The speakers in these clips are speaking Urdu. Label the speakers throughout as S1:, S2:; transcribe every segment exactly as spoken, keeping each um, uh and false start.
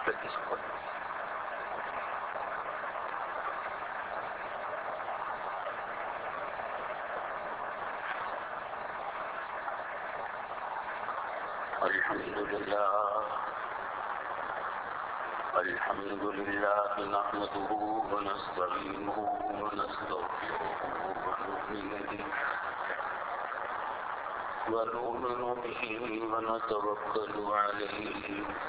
S1: پچیس کو الحمد لله الحمد لله نحمده ونستعينه ونستغفره ونؤمن به ونؤمن به ونتوكل عليه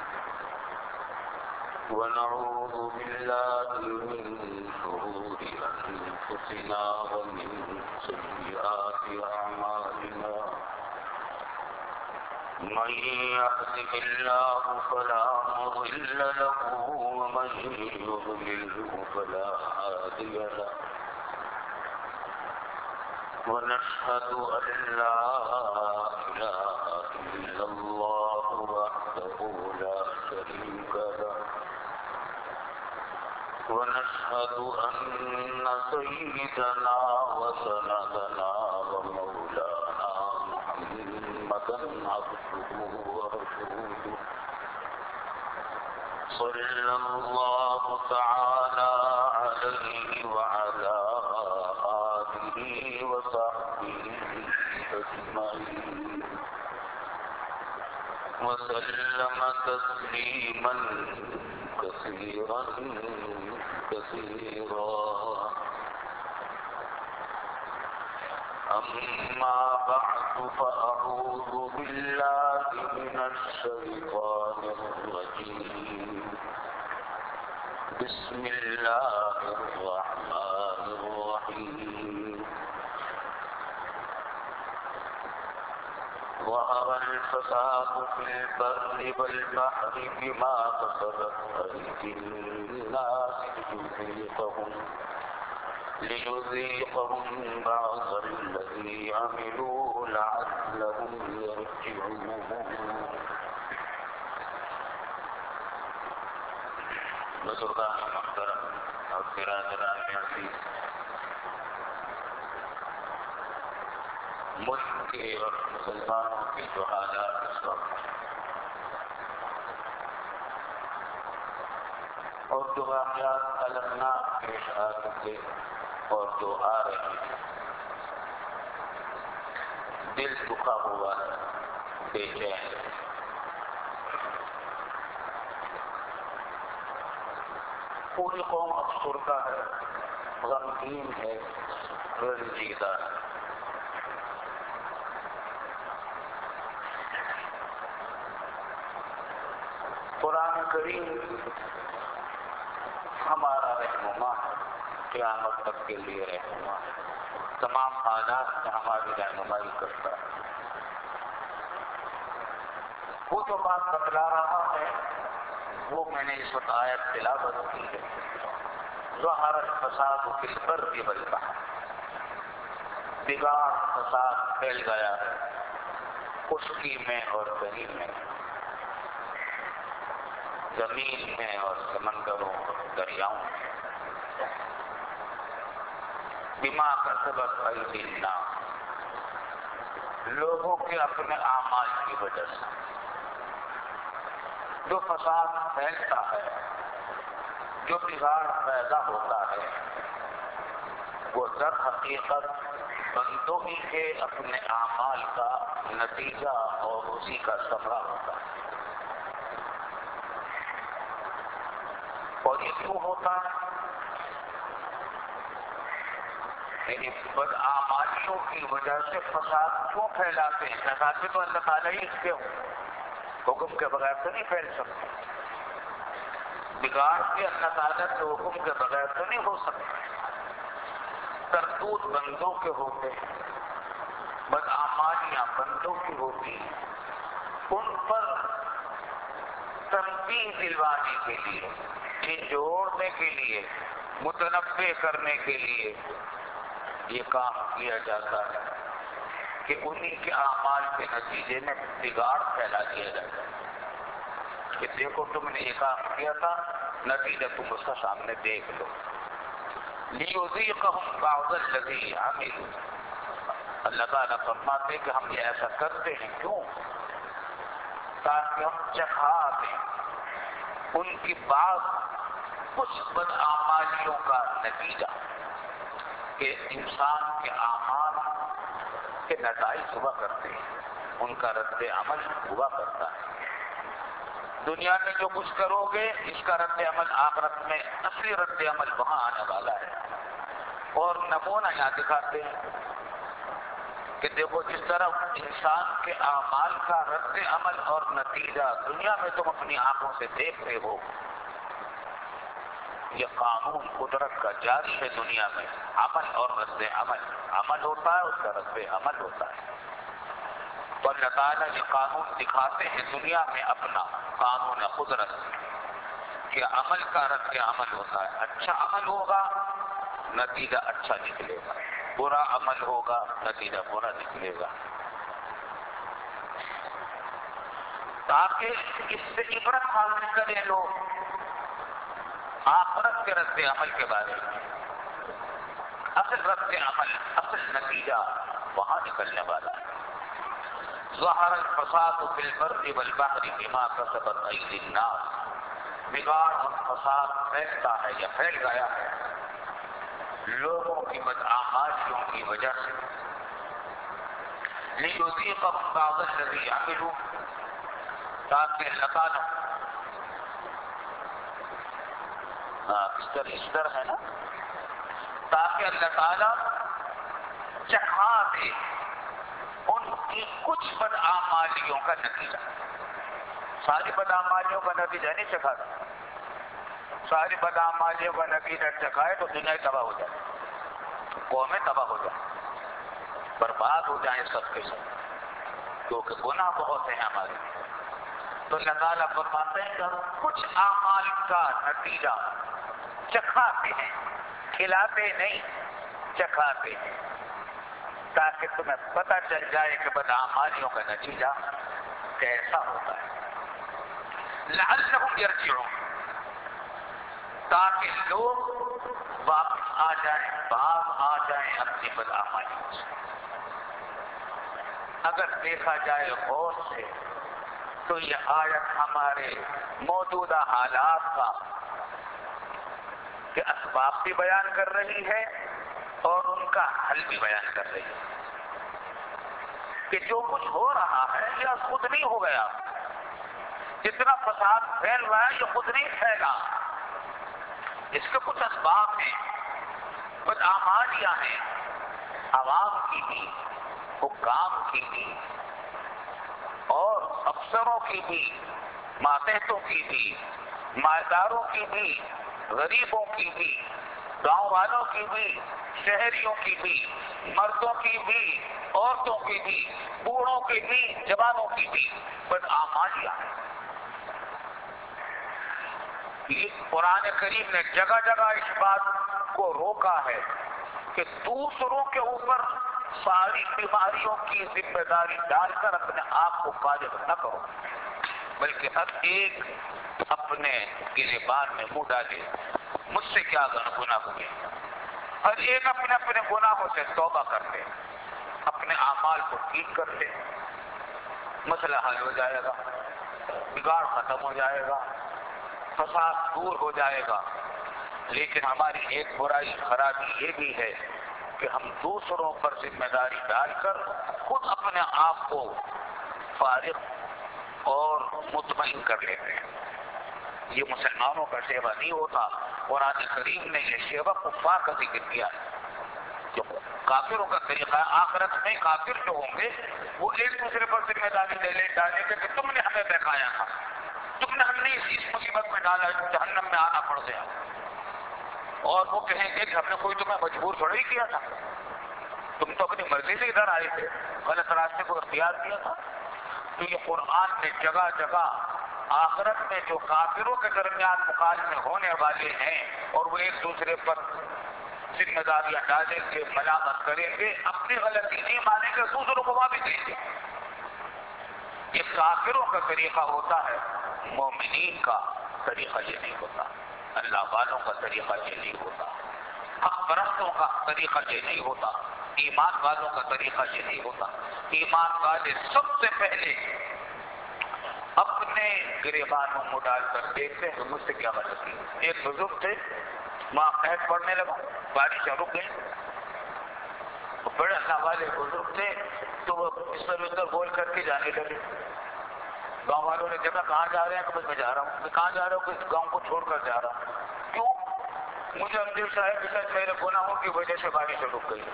S1: ونعوذ بالله من شرور أنفسنا ومن سيئات أعمالنا من يهده الله فلا مضل له ومن يضلله فلا هادي له ونشهد أن لا إله إلا الله وحده لا شريك له ونشهد أن سيدنا وسندنا ومولانا محمدا عبده ورسوله صلى الله تعالى عليه وعلى آله وصحبه أجمعين وسلم تسليما كثيرا كثيرا أما بعد فأعوذ بالله من الشيطان الرجيم بسم الله الرحمن الرحيم ظهر الفساد في البر والبحر بما كسبت أيدي الناس ليذيقهم ليذيقهم بعض الذي عملوا لعلهم يرجعون بزرگان محترم اور برادران عزیز، ملک کے اور مسلمانوں کے جو حالات اس وقت اور جو واقعات المناک پیش آ چکے اور جو آ رہے ہیں، دل دکھا ہوا ہے، بے چین ہے۔ پوری قوم افسردہ ہے، غمگین ہے، رنجیدہ ہے۔ قرآن کریم ہمارا رہنما ہے، قیامت تک کے لیے رہنما ہے، تمام حالات میں ہماری رہنمائی کرتا ہے۔ وہ جو بات بتلا رہا ہے وہ میں نے اس وقت آیت تلاوت کی ہے، ظہر الفساد فی البر والبحر، بگاڑ فساد پھیل گیا ہے خشکی میں اور گہری میں، زمین میں اور سمندروں اور دریاؤں میں، بما کسبت ایدی الناس، لوگوں کے اپنے اعمال کی وجہ سے جو فساد پھیلتا ہے، جو بگاڑ پیدا ہوتا ہے، وہ در حقیقت بندوں ہی کے اپنے اعمال کا نتیجہ اور اسی کا ثمرہ ہوتا ہے۔ اور یہ کیوں ہوتا ہے؟ یعنی بدعمالیوں کی وجہ سے فساد کیوں پھیلاتے ہیں؟ فساد بھی تو اللہ تعالیٰ ہی اس کے حکم کے بغیر تو نہیں پھیل سکتے، بگاڑ کے اللہ تعالیٰ کے حکم کے بغیر تو نہیں ہو سکتا، کرتوت بندوں کے ہوتے ہیں، بدعمالیاں بندوں کی ہوتی ہیں، ان پر تنبیہ دلوانے کے لیے، جھنجھوڑنے کے لیے، متنبہ کرنے کے لیے یہ کام کیا جاتا ہے کہ انہی کے اعمال کے نتیجے میں بگاڑ پھیلا دیا جاتا ہے کہ دیکھو تم نے یہ کام کیا تھا، نتیجہ تم اس کا سامنے دیکھ لو۔ لِيُذِيقَهُمْ بَعْضَ الَّذِي عَمِلُوا، اللہ تعالیٰ فرماتے کہ ہم یہ ایسا کرتے ہیں کیوں؟ تاکہ ہم چکھا دیں ان کی بات کچھ بدعمالیوں کا نتیجہ کہ انسان کے اعمال کے نتائج ہوا کرتے ہیں، ان کا رد عمل ہوا کرتا ہے۔ دنیا میں جو کچھ کرو گے اس کا رد عمل آخرت میں اصلی رد عمل وہاں آنے والا ہے۔ اور نمونہ یہاں دکھاتے ہیں کہ دیکھو جس طرح انسان کے اعمال کا رد عمل اور نتیجہ دنیا میں تم اپنی آنکھوں سے دیکھ رہے ہو، یہ قانون قدرت کا جاری ہے۔ دنیا میں عمل اور رد عمل، عمل ہوتا ہے اس کا رد عمل ہوتا ہے۔ تو اللہ تعالیٰ یہ قانون دکھاتے ہیں دنیا میں اپنا قانون قدرت کہ عمل کا رد عمل ہوتا ہے۔ اچھا عمل ہوگا نتیجہ اچھا نکلے گا، برا عمل ہوگا نتیجہ برا نکلے گا، تاکہ اس سے عبرت حاصل کریں لوگ آخرت کے رد عمل کے بارے میں۔ اصل رد عمل، اصل نتیجہ وہاں نکلنے والا ہے۔ ظہر الفساد فی البر والبحر بما کسبت ایدی الناس، بگاڑ اور فساد پھیلتا ہے یا پھیل گیا ہے لوگوں کی بدعمالیوں کی وجہ سے۔ لیذیقہم بعض الذی عملوا، تاکہ اللہ تعالیٰ ہاں اس طرح اس طرح ہے نا، تاکہ اللہ تعالیٰ چکھا دے ان کی کچھ بدعمالیوں کا نتیجہ۔ ساری بدعمالیوں کا نتیجہ نہیں چکھا تھا، ساری بدعمالیوں کا نتیجہ چکھائے تو دنیا تباہ ہو جائے، قومیں تباہ ہو جائیں، برباد ہو جائیں سب کے سب، کیونکہ گناہ بہت ہیں ہمارے۔ تو اللہ تعالیٰ فرماتے ہیں کہ ہم کچھ اعمال کا نتیجہ چکھاتے ہیں، کھلاتے نہیں چکھاتے ہیں، تاکہ تمہیں پتہ چل جائے کہ بدعمالیوں کا نتیجہ کیسا ہوتا ہے۔ لعلہم یرجعون، تاکہ لوگ واپس آ جائیں، باز آ جائیں اپنی بدعمالیوں سے۔ اگر دیکھا جائے غور سے تو یہ آیت ہمارے موجودہ حالات کا کہ اسباب بھی بیان کر رہی ہے اور ان کا حل بھی بیان کر رہی ہے، کہ جو کچھ ہو رہا ہے یہ خود نہیں ہو گیا، جتنا فساد پھیل رہا ہے یہ خود نہیں پھیلا، اس کے کچھ اسباب ہیں، کچھ اعمالیاں ہیں، عوام کی بھی، حکام کی بھی اور افسروں کی بھی، ماتحتوں کی بھی، مالداروں کی بھی، غریبوں کی بھی، گاؤں والوں کی بھی، شہریوں کی بھی، مردوں کی بھی، عورتوں کی بھی، بوڑھوں کی بھی، جوانوں کی بھی بدعمالیاں ہیں۔ قرآن کریم نے جگہ جگہ اس بات کو روکا ہے کہ دوسروں کے اوپر ساری بیماریوں کی ذمہ داری ڈال کر اپنے آپ کو فارغ نہ کرو، بلکہ ہر ایک اپنے گریبان میں منہ ڈالے، مجھ سے کیا گناہ ہوئے، ہر ایک اپنے اپنے گناہوں سے توبہ کر لے، اپنے اعمال کو ٹھیک کر لے، مسئلہ حل ہو جائے گا، بگاڑ ختم ہو جائے گا، فساد دور ہو جائے گا۔ لیکن ہماری ایک برائی خرابی یہ بھی ہے کہ ہم دوسروں پر ذمہ داری ڈال کر خود اپنے آپ کو فارغ اور مطمئن کر لیتے ہیں۔ یہ مسلمانوں کا شیوا نہیں ہوتا۔ قرآن کریم نے یہ شیوا کفار کا ذکر کیا ہے، جو کافروں کا طریقہ ہے۔ آخرت میں کافر جو ہوں گے وہ ایک دوسرے پر ذمہ داری لے لے ڈالیں گے کہ تم نے ہمیں بہکایا تھا، تم نے ہم نے اس مصیبت میں ڈالا، جہنم میں آنا پڑ گیا، اور وہ کہیں گے کہ ہم نے کوئی تمہیں مجبور تھوڑا ہی کیا تھا، تم تو اپنی مرضی سے ادھر آئے تھے، غلط راستے کو اختیار کیا تھا۔ تو یہ قرآن نے جگہ جگہ آخرت میں جو کافروں کے درمیان مکالمے ہونے والے ہیں اور وہ ایک دوسرے پر ذمہ داریاں ڈالیں گے، ملامت کریں گے، اپنی غلطی نہیں مانیں گے، دوسروں کو معافی دیں گے، یہ کافروں کا طریقہ ہوتا ہے۔ مومنین کا طریقہ یہ نہیں ہوتا، اللہ والوں کا طریقہ یہ نہیں ہوتا، حق پرستوں کا طریقہ یہ نہیں ہوتا، ایمان والوں کا طریقہ یہ نہیں ہوتا۔ ایمان والے سب سے پہلے اپنے اپنے گریبانوں میں ڈال کر دیکھتے ہیں کہ مجھ سے کیا غلطی. ایک بزرگ تھے، وہاں قید پڑنے لگا، بارش رک گئی، بڑے اللہ والے بزرگ تھے، تو وہ اس طرح ادھر بول کر کے جانے لگے. گاؤں والوں نے کہا کہاں جا رہے ہیں؟ کہ میں جا رہا ہوں. میں کہاں جا رہا ہوں؟ کہ گاؤں کو چھوڑ کر جا رہا ہوں. کیوں؟ مجھے اندیشہ ہے کہ شاید میرے گناہوں کی وجہ سے بارش رک گئی.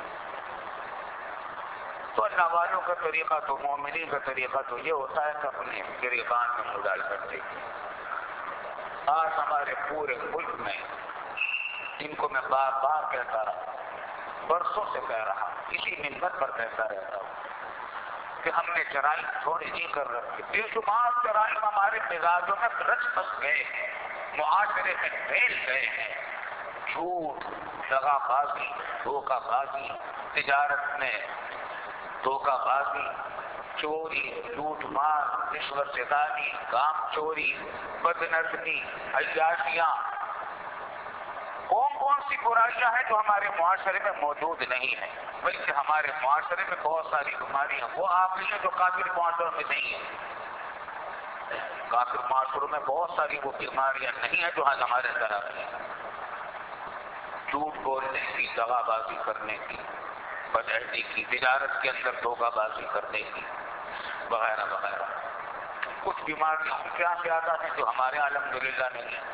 S1: تو اللہ والوں کا طریقہ تو مومنین کا طریقہ تو یہ ہوتا ہے کہ اپنے گریبان میں منہ ڈال کر دیکھیں. آج ہمارے پورے ملک میں، جن کو میں بار بار کہتا رہا، برسوں سے کہہ رہا، اسی منبر پر کہتا رہتا ہوں کہ ہم نے جرائم تھوڑے نہیں کر رکھے، بے شمار جرائم ہمارے مزاجوں میں رچ بس گئے ہیں، معاشرے میں پھیل گئے ہیں. جھوٹ، دغا بازی، دھوکہ بازی، تجارت میں دھوکہ بازی، چوری، لوٹ مار، رشوت ستانی، کام چوری، بدنظمی، عیاشیاں. کون کون سی برائیاں ہیں جو ہمارے معاشرے میں موجود نہیں ہیں، بلکہ ہمارے معاشرے میں بہت ساری بیماریاں وہ آ گئی ہیں جو کافر معاشروں میں نہیں ہیں. کافر معاشروں میں بہت ساری وہ بیماریاں نہیں ہیں جو آج ہمارے اندر آ گئی ہیں. جھوٹ بولنے کی، دغا بازی کرنے کی، بدعہدی کی، تجارت کے اندر دھوکہ بازی کرنے کی، وغیرہ وغیرہ. کچھ بیماریاں کیا زیادہ ہیں جو ہمارے الحمدللہ نہیں ہیں.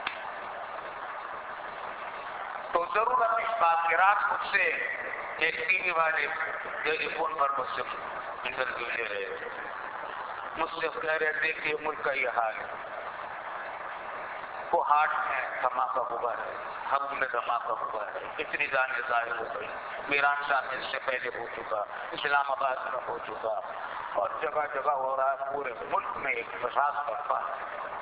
S1: تو ضرورت اس بات کی، رات مجھ سے ایک ٹی وی والے ٹیلی فون پر مجھ سے انٹرویو لے رہے تھے. مجھ سے کہہ رہے تھے کہ ملک کا یہ حال ہے، وہ ہارٹ میں دھماکہ ہوا ہے، حق میں دھماکہ ہوا ہے، اتنی جانیں ظاہر ہو گئی. میران شاہ میں اس سے پہلے ہو چکا، اسلام آباد میں ہو چکا، اور جگہ جگہ ہو رہا ہے. پورے ملک میں ایک فساد برپا ہے.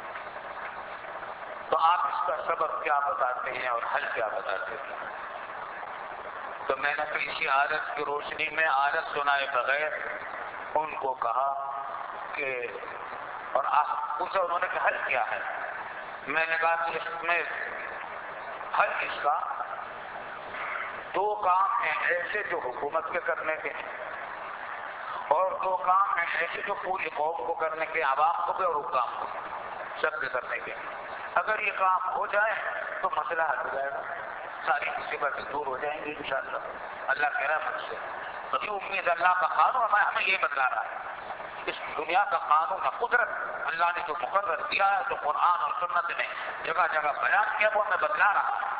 S1: تو آپ اس کا سبب کیا بتاتے ہیں اور حل کیا بتاتے ہیں؟ تو میں نے پھر اسی عادت کی روشنی میں عادت سنائے بغیر ان کو کہا کہ، اور آپ پوچھا انہوں نے کہ حل کیا ہے؟ میں نے کہا کہ اس میں حل اس کا دو کام ہیں ایسے جو حکومت کے کرنے کے ہیں، اور دو کام ہیں ایسے جو پوری قوم کو کرنے کے، عوام کو بھی اور حکام کو سب کے کرنے کے. اگر یہ کام ہو جائے تو مسئلہ حل ہو جائے گا، ساری مصیبتیں دور ہو جائیں گی انشاءاللہ اللہ کے رحمت سے. تو یہ امید اللہ کا قانون ہمیں ہمیں یہ بتلا رہا ہے. اس دنیا کا قانون قدرت اللہ نے جو مقرر کیا ہے، جو قرآن اور سنت نے جگہ جگہ بیان کیا، وہ ہمیں بتلا رہا ہے.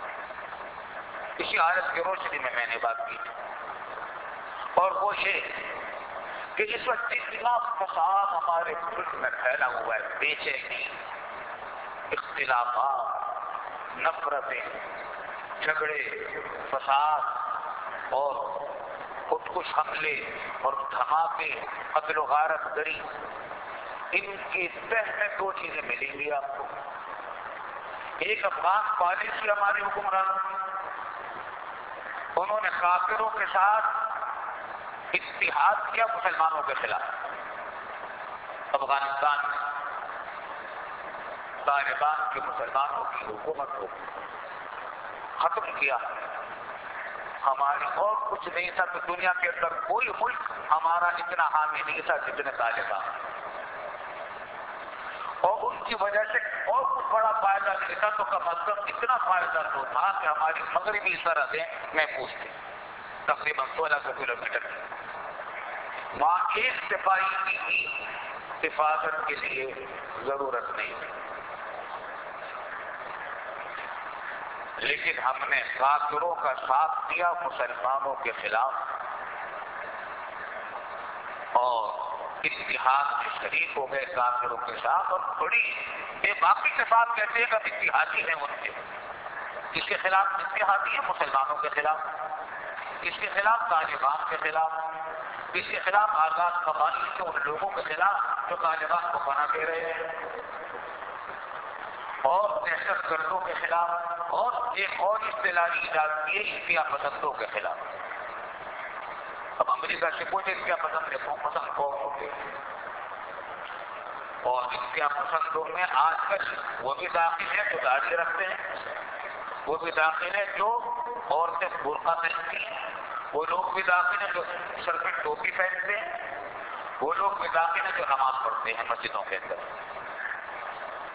S1: اسی آیت کی روشنی میں میں نے بات کی، اور وہ یہ کہ اس وقت اتنا فساد ہمارے ملک میں پھیلا ہوا ہے، بے چینی، اختلافات، نفرتیں، جھگڑے، فساد اور خودکش حملے اور دھماکے، قتل و غارت گری. ان کی تہ میں دو چیزیں ملیں گی آپ کو. ایک افغان پالیسی ہمارے حکمرانوں کی، انہوں نے کافروں کے ساتھ اتحاد کیا مسلمانوں کے خلاف. افغانستان میں طالبان کے مسلمانوں کی حکومت کو ختم کیا. ہماری اور کچھ نہیں تھا کہ دنیا کے اندر کوئی ملک ہمارا اتنا حامی نہیں تھا جتنے طالبان، اور ان کی وجہ سے اور کچھ بڑا فائدہ نہیں تھا تو کم از کم اتنا فائدہ تو تھا کہ ہماری مغربی سرحدیں محفوظ تھیں، تقریباً سولہ سو کلو میٹر. وہاں ایک سپاہی کی حفاظت کے لیے ضرورت نہیں تھی. لیکن ہم نے کافروں کا ساتھ دیا مسلمانوں کے خلاف، اور اتحاد میں شریک ہو گئے کافروں کے ساتھ. اور بڑی یہ باقی کے ساتھ کہتے ہیں کہ اتحادی ہیں ان کے. کس کے خلاف اتحادی ہیں؟ مسلمانوں کے خلاف. کس کے خلاف؟ طالبان کے خلاف. کس کے خلاف؟ آزاد قبائل کے ان لوگوں کے خلاف جو طالبان کو پناہ دے رہے ہیں، اور دہشت گردوں کے خلاف. اور ایک اور اصطلاح ایجاد کی ہے انتہا پسندوں کے خلاف. اب امریکہ سے پوچھے انتہا پسند ہے، کون پسند کون ہوگی؟ اور انتہا پسندوں میں آج کل وہ بھی داخل ہیں جو داڑھی رکھتے ہیں، وہ بھی داخل ہیں جو عورتیں برقع پہنتی ہیں، وہ لوگ بھی داخل ہیں جو سر پہ ٹوپی پہنتے ہیں، وہ لوگ بھی داخل ہیں جو نماز پڑھتے ہیں مسجدوں کے اندر.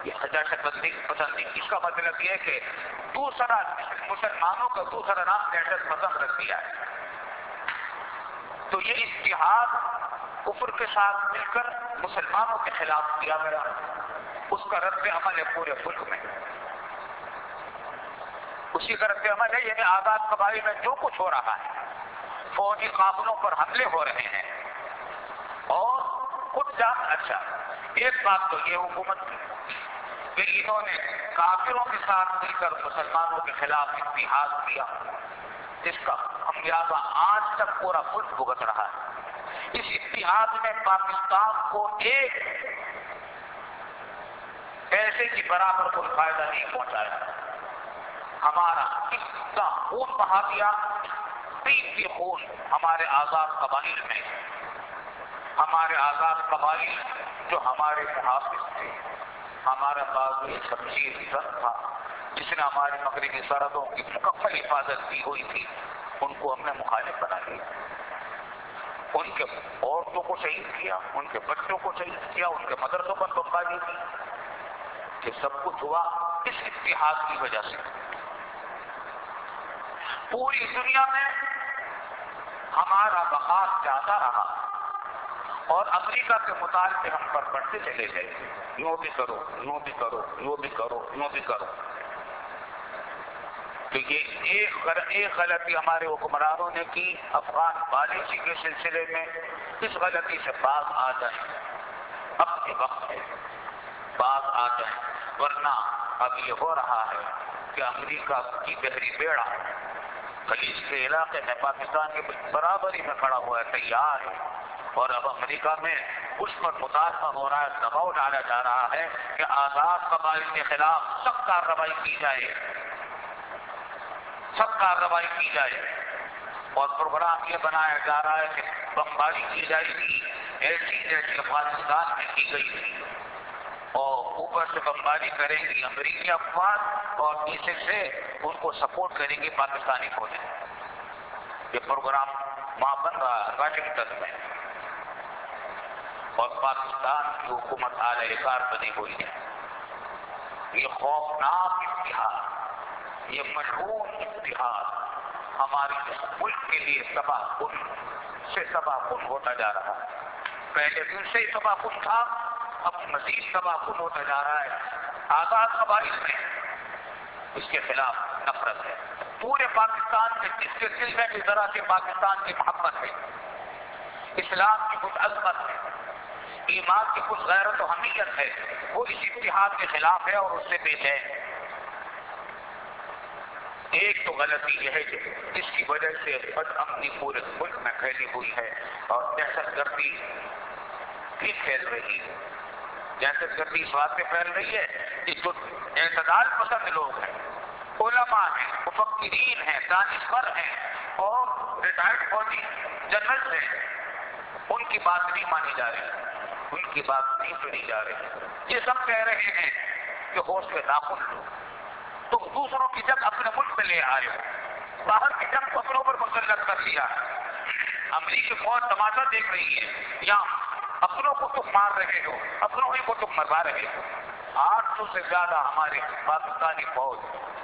S1: یہ دہشت بندی پسندی، اس کا مطلب یہ ہے کہ دوسرا مسلمانوں کا دوسرا نام دہشت پسند رکھ دیا ہے. تو یہ اتحاد کفر کے ساتھ مل کر مسلمانوں کے خلاف کیا گیا، اس کا رد عمل ہے پورے ملک میں. اسی کا رد عمل ہے، یعنی آزاد قبائل میں جو کچھ ہو رہا ہے، فوجی قافلوں پر حملے ہو رہے ہیں اور خود جان. اچھا ایک بات تو یہ حکومت کی کہ انہوں نے کافروں کے ساتھ مل کر مسلمانوں کے خلاف اتحاد کیا، جس کا خمیازہ آج تک پورا ملک بھگت رہا ہے. اس اتحاد میں پاکستان کو ایک پیسے کی برابر کوئی فائدہ نہیں پہنچایا. ہمارا اتنا خون بہا دیا، قیمتی خون ہمارے آزاد قبائل میں، ہمارے آزاد قبائل جو ہمارے محافظ تھے. ہمارا بازو شمشیر سن تھا جس نے ہماری مغربی سرحدوں کی مکمل حفاظت کی ہوئی تھی، ان کو ہم نے مخالف بنا دیا. ان کے عورتوں کو شہید کیا، ان کے بچوں کو شہید کیا، ان کے مدرسوں پر بمباری کی. یہ سب کچھ ہوا اس اتحاد کی وجہ سے. پوری دنیا میں ہمارا بقا زیادہ رہا اور امریکہ کے مطالبے ہم پر بڑھتے چلے گئے، یوں بھی کرو، یوں بھی کرو، یوں بھی کرو، یوں بھی کرو. تو یہ ایک ایک غلطی ہمارے حکمرانوں نے کی افغان پالیسی کے سلسلے میں. اس غلطی سے باز آ جائیں، اب کے وقت ہے باز آ جائیں، ورنہ اب یہ ہو رہا ہے کہ امریکہ کی بحری بیڑا خلیج کے علاقے میں پاکستان کے برابری میں کھڑا ہوا ہے، تیار ہے. اور اب امریکہ میں اس پر مطالبہ ہو رہا ہے، دباؤ ڈالا جا رہا ہے کہ آزاد قبائل کے خلاف سخت کارروائی کی جائے، سخت کارروائی کی جائے. اور پروگرام یہ بنایا جا رہا ہے کہ بمباری کی جائے گی ایسی جیسی افغانستان میں کی گئی تھی، اور اوپر سے بمباری کریں گی امریکی افواج اور نیچے سے ان کو سپورٹ کریں گے پاکستانی فوجیں. یہ پروگرام وہاں بن رہا ہے واشنگٹن میں، اور پاکستان کی حکومت اعلی کار بنی ہوئی ہے. یہ خوفناک اتحاد، یہ مشہور اتحاد ہمارے ملک کے لیے تباہ کن سے تباہ کن ہوتا جا رہا ہے. پہلے دن سے ہی تباہ کن تھا، اب مزید تباہ کن ہوتا جا رہا ہے. آزاد قبائل میں اس کے خلاف نفرت ہے. پورے پاکستان میں جس کے دل میں اس طرح سے پاکستان کی محبت ہے، اسلام کی کچھ عظمت ہے، ایمان کی کچھ غیرت و حمیت ہے، وہ اس اتحاد کے خلاف ہے اور اس سے پیچھے ہے. ایک تو غلطی یہ ہے کہ اس کی وجہ سے بد امنی پورے ملک میں پھیلی ہوئی ہے اور دہشت گردی بھی پھیل رہی ہے. دہشت گردی اس بات پہ پھیل رہی ہے کہ جو اعتدال پسند لوگ ہیں، علماء ہیں، مفکرین ہیں، دانشور ہیں اور ریٹائرڈ فوجی جنرل ہیں، ان کی بات نہیں مانی جا رہی، ان کی بات نہیں سنی جا رہی. یہ سب کہہ رہے ہیں کہ ہوش میں ناخن لو، تم دوسروں کی جنگ اپنے ملک میں لے آئے ہو، باہر کی جنگ کو اپنے اوپر مسلط کر لیا. امریکی فوج تماشا دیکھ رہی ہے، یا اپنوں کو تم مار رہے ہو، اپنوں ہی کو تم مروا رہے ہو. آٹھ سو سے زیادہ ہمارے پاکستانی فوج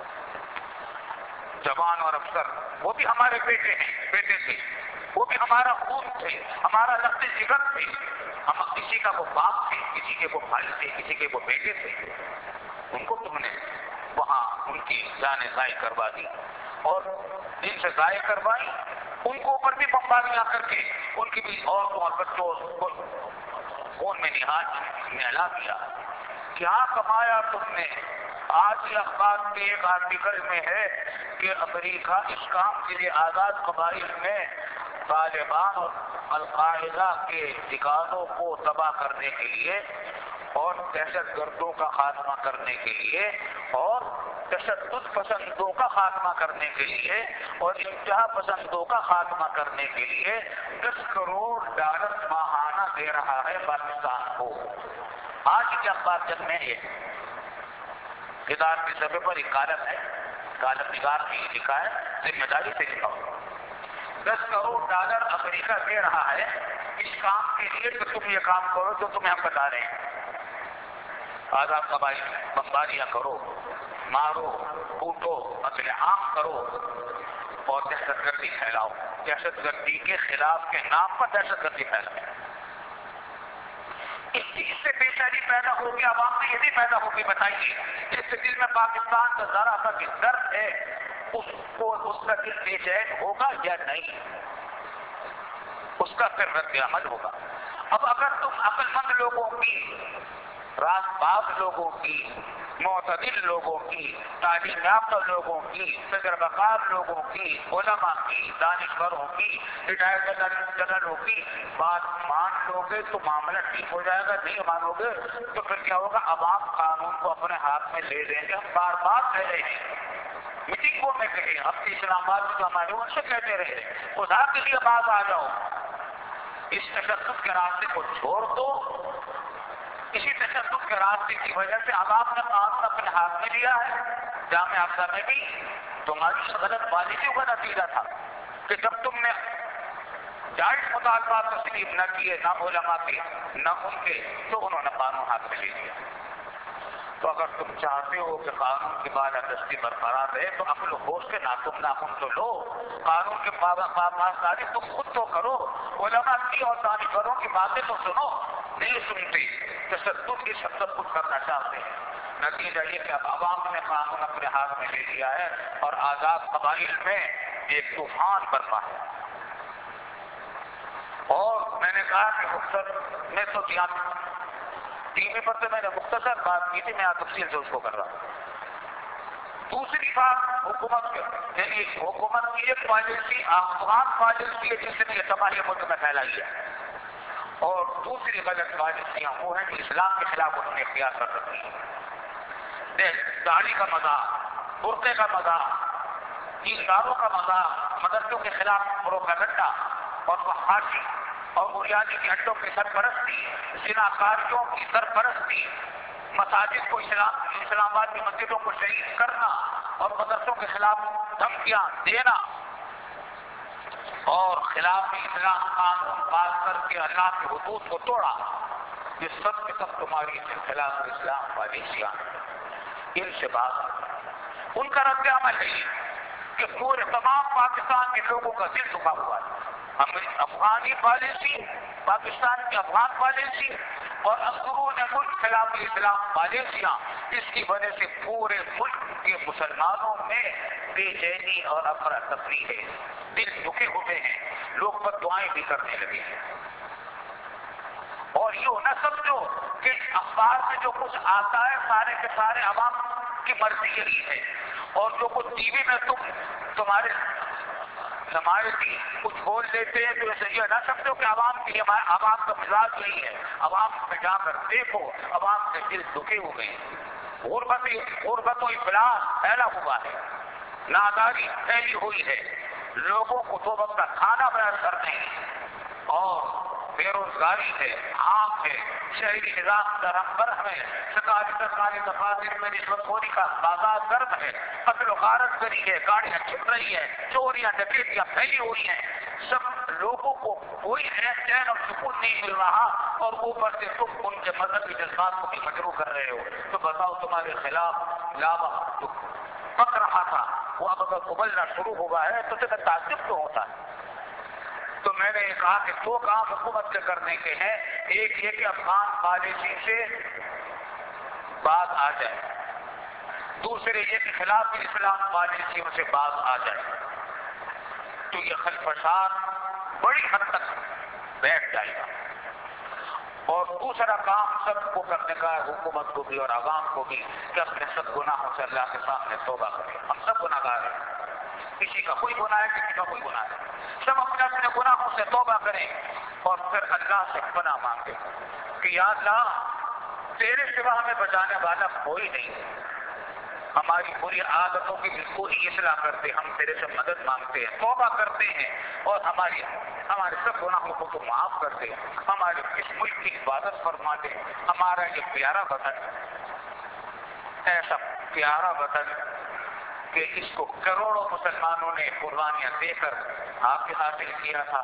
S1: جوان اور افسر، وہ بھی ہمارے بیٹے ہیں، بیٹے تھے، وہ بھی ہمارا خون تھے، ہمارا لفظ جگر تھے. ہم کسی کا وہ باپ تھے، کسی کے وہ بھائی تھے، کسی کے وہ بیٹے تھے. ان کو تم نے وہاں ان کی جانیں ضائع کروا دی، اور جن سے ضائع کروائی ان کو اوپر بھی بمباریاں کر کے ان کی بھی عورتوں اور بچوں کو خون میں نہاد نہلا دیا. کیا کمایا تم نے؟ آج اخبار کے ایک آرٹیکل میں ہے کہ امریکہ اس کام کے لیے آزاد قبائل میں طالبان اور القاعدہ کے ٹھکانوں کو تباہ کرنے کے لیے اور دہشت گردوں کا خاتمہ کرنے کے لیے اور تشدد پسندوں کا خاتمہ کرنے کے لیے اور انتہا پسندوں کا خاتمہ کرنے کے لیے دس کروڑ ڈالر ماہانہ دے رہا ہے پاکستان کو. آج کے اخبار جب میں یہ کتاب کی صفحے پر ایک کالم ہے، کالم نگار نے لکھا ہے، ذمہ داری سے لکھا ہو، دس کروڑ ڈالر امریکہ دے رہا ہے اس کام کے لیے کہ تم یہ کام کرو جو تمہیں ہم بتا رہے ہیں. آزاد قبائل بمباریاں کرو، مارو کوٹو، قتل عام کرو اور دہشت گردی پھیلاؤ، دہشت گردی کے خلاف کے نام پر دہشت گردی پھیلاؤ. اس چیز سے بے چینی پیدا ہوگی، عوام میں یہ نہیں پیدا ہوگی. بتائیے جس دل میں پاکستان کا ذرا سا بھی درد ہے اس کو اس کا دل بے چین ہوگا یا نہیں؟ اس کا پھر رد عمل ہوگا. اب اگر تم عقل مند لوگوں کی، راست باز لوگوں کی، معتدل لوگوں کی، تعلیم یافتہ لوگوں کی، تجربہ کار لوگوں کی، علماء کی، دانشوروں کی، ہدایت جنرلوں کی بات مان لو گے تو معاملہ ٹھیک ہو جائے گا. نہیں مانو گے تو پھر کیا ہوگا؟ عوام قانون کو اپنے ہاتھ میں لے لیں گے. ہم بار بار کہہ رہے ہیں، میٹنگوں میں کہے، اب اسلام آباد میں جو ہمارے ان سے کہتے رہے، خدا کے لیے باز آ جاؤ، اس تشدد کے راستے کو چھوڑ دو. اسی تشدد کے راستے کی وجہ سے عوام نے قانون اپنے ہاتھ میں لیا ہے. جامعہ افزا میں بھی تمہاری غلط پالیسیوں کا نتیجہ تھا کہ جب تم نے جائز مطالبات تسلیم نہ کیے، نہ علماء کے نہ ان کے، تو انہوں نے قانون ہاتھ میں لے لیا. تو اگر تم چاہتے ہو کہ قانون کی بالادستی برقرار رہے تو عقل و ہوش کے ناخن ناخن تو لو، قانون کے پاسداری تم خود تو کرو، علماء کی اور دانشوروں کی باتیں تو سنو. نہیں سنتے، تشدد کی شدت کچھ کرنا چاہتے ہیں. نتیجہ یہ کہ اب عوام نے قانون اپنے ہاتھ میں لے لیا ہے اور آزاد قبائل میں ایک طوفان برپا ہے. اور میں نے کہا کہ مختصر میں تو ٹی وی پر تو میں نے مختصر بات کی تھی، میں تفصیل سے اس کو کر رہا ہوں. دوسری بات حکومت یعنی حکومت کی ایک پالیسی افغان پالیسی ہے جس نے یہ تباہی ملک میں پھیلائی ہے، اور دوسری غلط پالیسیاں وہ ہیں کہ اسلام کے خلاف انہوں نے اختیار کر رکھی ہے. داڑھی کا مذاق، برقعے کا مذاق، دینداروں کا مذاق، مدرسوں کے خلاف پروپیگنڈا اور فحاشی اور بنیادی کے ہڈوں کی سرپرستی، زناکاریوں کی سرپرستی، مساجد کو اسلام اسلام آباد کی مسجدوں کو شہید کرنا اور مدرسوں کے خلاف دھمکیاں دینا اور خلاف اسلام قانون پاس کر کے اللہ کے حدود کو توڑا، یہ سب کے سب تمہاری خلاف اسلام پالیسیاں. ان سے بات ان کا رد عمل ہے کہ پورے تمام پاکستان کے لوگوں کا دل دکھا ہوا ہے. افغانی پالیسی، پاکستان کی افغان پالیسی اور اندرون ملک خلاف اسلام پالیسیاں، اس کی وجہ سے پورے ملک کے مسلمانوں میں بے چینی اور افراتفری ہے. دل دکھے ہوئے ہیں، لوگ بد دعائیں بھی کرنے لگے ہیں. اور یہ نہ سمجھو کہ اخبار میں جو کچھ آتا ہے سارے کے سارے عوام کی مرضی یہی ہے، اور جو کچھ ٹی وی میں تم تمہارے نمائندی کچھ بول دیتے ہیں تو اسے یہ نہ سمجھو کہ عوام کی عوام کا مزاج یہی ہے. عوام میں جا کر دیکھو، عوام کے دل دکھے ہوئے ہیں. غربت غربت و افلاس پھیلا ہوا ہے، ناداری پھیلی ہوئی ہے، لوگوں کو دو وقت کا کھانا میسر نہیں، اور بے روزگاری ہے، عام ہے، شہری نظام درہم برہم ہے، سرکاری سرکاری دفاتر میں رشوت خوری کا بازار گرم ہے، قتل و غارت کری ہے، گاڑیاں چھپ رہی ہیں، چوریاں ڈکیتیاں پھیلی ہوئی ہیں. سب لوگوں کو کوئی چین اور سکون نہیں مل رہا، اور اوپر سے تم ان کے مذہبی جذبات کو بھی مجروح کر رہے ہو. تو بتاؤ تمہارے خلاف لاوا جو پک رہا تھا وہ اب اگر ابلنا شروع ہوا ہے تو تمہیں تعجب تو ہوتا ہے. تو میں نے کہا کہ دو کام حکومت کے کرنے کے ہیں، ایک یہ کہ افغان پالیسی سے باز آ جائے، دوسرے یہ کہ خلاف اسلام پالیسیوں سے باز آ جائے. تو یہ خلفشان بڑی حد تک بیٹھ جائے گا. اور دوسرا کام سب کو کرنے کا ہے، حکومت کو بھی اور عوام کو بھی، کہ اپنے سب گناہوں سے اللہ کے سامنے توبہ کریں. ہم سب گناہ گار ہیں، کسی کا کوئی گناہ ہے، کسی کا کوئی گناہ ہے. سب اپنے اپنے گناہوں سے توبہ کریں اور پھر اللہ سے پناہ مانگیں کہ یا اللہ تیرے سوا ہمیں بچانے والا کوئی نہیں. ہماری پوری عادتوں کی بالکل ہی اصلاح کرتے، ہم تیرے سے مدد مانگتے ہیں، توبہ کرتے ہیں، اور ہماری ہمارے سب گناہوں کو تو معاف کر دے. ہمارے اس ملک کی حفاظت فرما دے. ہمارا یہ پیارا وطن، ایسا پیارا وطن کہ اس کو کروڑوں مسلمانوں نے قربانیاں دے کر آپ کے حاصل کیا تھا،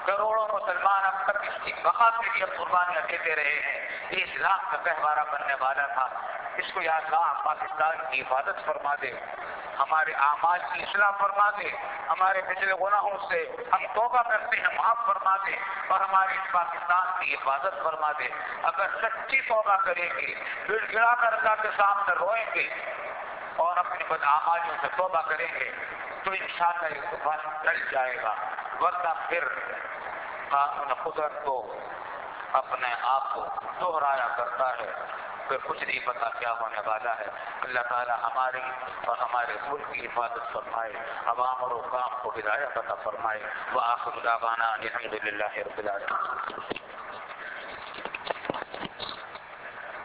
S1: کروڑوں مسلمان اب تک اس کی بقا کے لیے قربانیاں دیتے رہے ہیں. یہ اسلام کا گہوارہ بننے والا تھا. اس کو یا اللہ پاکستان کی حفاظت فرما دے, ہمارے اعمال کی اصلاح فرما دے, ہمارے پچھلے گناہوں سے ہم توبہ کرتے ہیں معاف فرما دے, اور ہمارے پاکستان کی حفاظت فرما دے. اگر سچی توبہ کریں گے, گڑ گڑا کر اللہ کے سامنے روئیں گے اور اپنی بدعمالیوں سے توبہ کریں گے تو انشاءاللہ یہ طوفان ٹل جائے گا. ورنہ پھر قانون قدرت کو اپنے آپ کو دوہرایا کرتا ہے, پھر کچھ نہیں پتا کیا ہونے والا ہے. اللہ تعالی ہماری اور ہمارے ملک کی حفاظت فرمائے, عوام اور حکام کو ہدایت عطا فرمائے. وآخر دعوانا الحمد للہ رب العالمین.